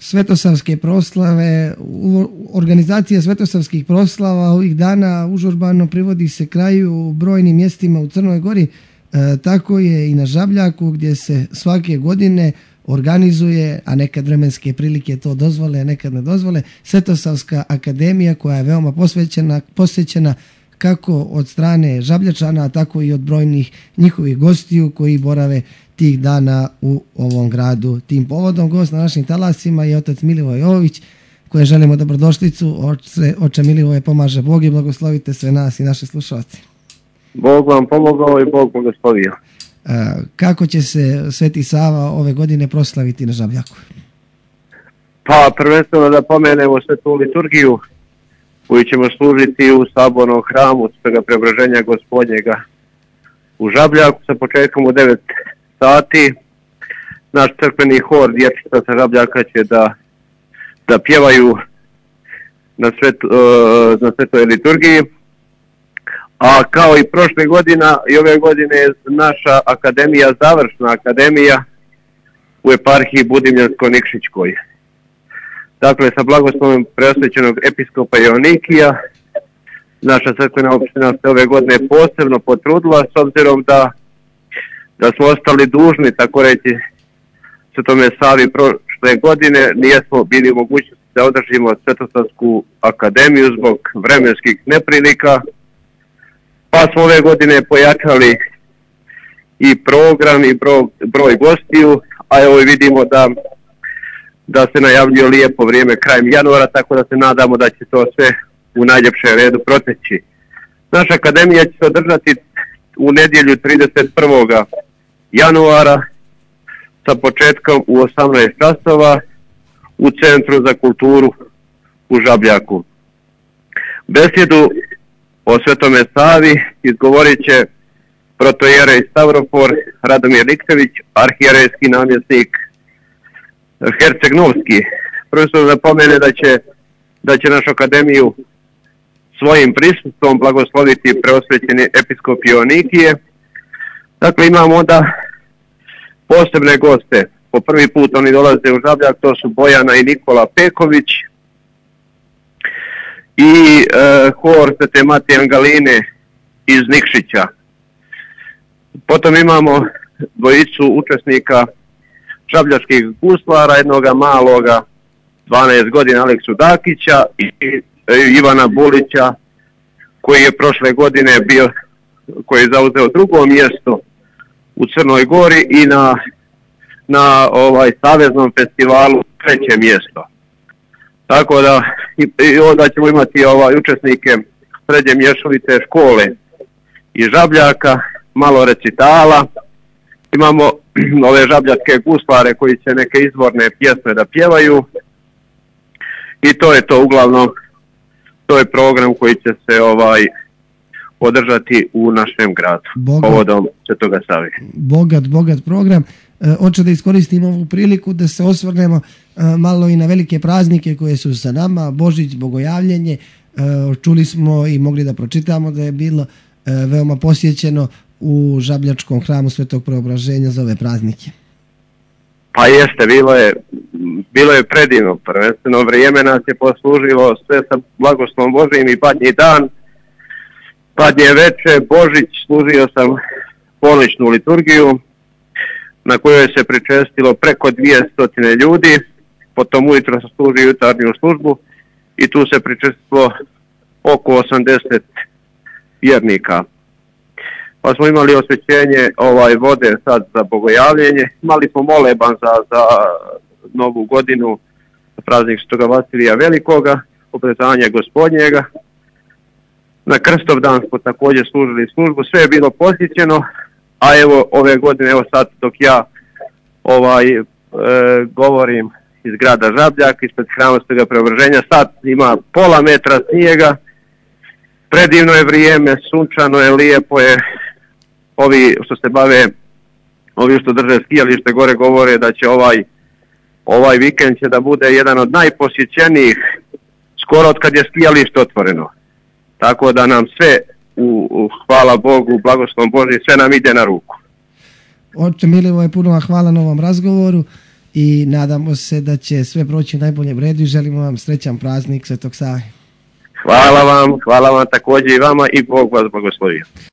svetosavske proslave, organizacija svetosavskih proslava ovih dana užurbano privodi se kraju u brojnim mjestima u Crnoj Gori. Tako je i na Žabljaku gdje se svake godine organizuje, a nekad vremenske prilike to dozvole, a nekad ne dozvole, Svetosavska akademija koja je veoma posvećena kako od strane Žabljačana, tako i od brojnih njihovih gostiju koji borave tih dana u ovom gradu. Tim povodom gost na našim talasima je otac Milivoj Jović, koje želimo dobrodošlicu. Oče Milivoje, pomaže Bog i blagoslovite sve nas i naše slušalce. Bog vam pomogao i Bog blagoslovio. Kako će se Sveti Sava ove godine proslaviti na Žabljaku? Pa prvenstveno da pomenemo svetu liturgiju koju ćemo služiti u sabornom hramu Svega Preobraženja Gospodnjega u Žabljaku sa početkom u 9 sati. Naš crkveni hor dječica sa Žabljaka će da pjevaju na svetoj liturgiji. A kao i prošle godina i ove godine je naša akademija, završna akademija u eparhiji Budimljansko-Nikšićkoj. Dakle, sa blagoslovom preosvećenog episkopa Joannikija, naša crkvena opština se ove godine posebno potrudila, s obzirom da smo ostali dužni, tako reći, Svetome Savi prošle godine, nijesmo bili u mogućnosti da održimo Svetosavsku akademiju zbog vremenskih neprilika, pa smo ove godine pojačali i program i broj gostiju, a evo vidimo da se najavljuje lijepo vrijeme krajem januara, tako da se nadamo da će to sve u najljepšem redu proteći. Naša akademija će se održati u nedjelju 31. januara sa početkom u 18 časova u Centru za kulturu u Žabljaku. Besjedu o Svetome Savi izgovorit će protojerej Stavrofor Radomir Nikčević, arhijerejski namjesnik Herceg-Novski. Prvenstveno da pomene da će našu akademiju svojim prisustvom blagosloviti preosvećeni episkop Joannikije. Dakle, imamo onda posebne goste. Po prvi put oni dolaze u Žabljak, to su Bojana i Nikola Peković i hor Svete Matije Angaline iz Nikšića. Potom imamo dvojicu učesnika žabljačkih guslara, jednoga maloga 12 godina Aleksu Dakića i Ivana Bulića koji je prošle godine koji je zauzeo drugo mjesto u Crnoj Gori i na saveznom festivalu treće mjesto. Tako da i onda ćemo imati učesnike srednje mješovite škole iz Žabljaka, malo recitala. Imamo ove žabljačke guslare koji će neke izvorne pjesme da pjevaju i to je to uglavnom, to je program koji će se održati u našem gradu povodom Svetoga Save. Bogat program. Hoću da iskoristim ovu priliku da se osvrnemo malo i na velike praznike koje su sa nama, Božić, Bogojavljenje. Čuli smo i mogli da pročitamo da je bilo veoma posjećeno u Žabljačkom hramu Svetog Preobraženja za ove praznike. Pa jeste, bilo je predivno. Prvenstveno vrijeme nas je poslužilo sve sa blagoslovom Božijim i padnji dan, padnje veče, Božić, služio sam ponoćnu liturgiju na kojoj se pričestilo preko 200 ljudi, potom ujutro se služi jutarnju službu i tu se pričestilo oko 80 vjernika. Pa smo imali osvećenje vode sad za Bogojavljenje, imali smo moleban za Novu godinu, praznik Svetoga Vasilija Velikoga, obrezanje Gospodnjega. Na Krstov dan smo također služili službu, sve je bilo posjećeno, a evo ove godine, evo sad dok ja govorim iz grada Žabljak, ispred hrama Svetoga Preobraženja, sad ima pola metra snijega, predivno je vrijeme, sunčano je, lijepo je. Ovi što se bave, ovi što drže skijalište gore govore da će ovaj vikend će da bude jedan od najposjećenijih skoro od kad je skijalište otvoreno. Tako da nam sve, hvala Bogu, blagoslovom Božji, sve nam ide na ruku. Oče Milivoje, puno vam hvala na ovom razgovoru i nadamo se da će sve proći u najboljem redu i želimo vam srećan praznik Svetog Save. Hvala vam također i vama i Bog vas blagoslovio.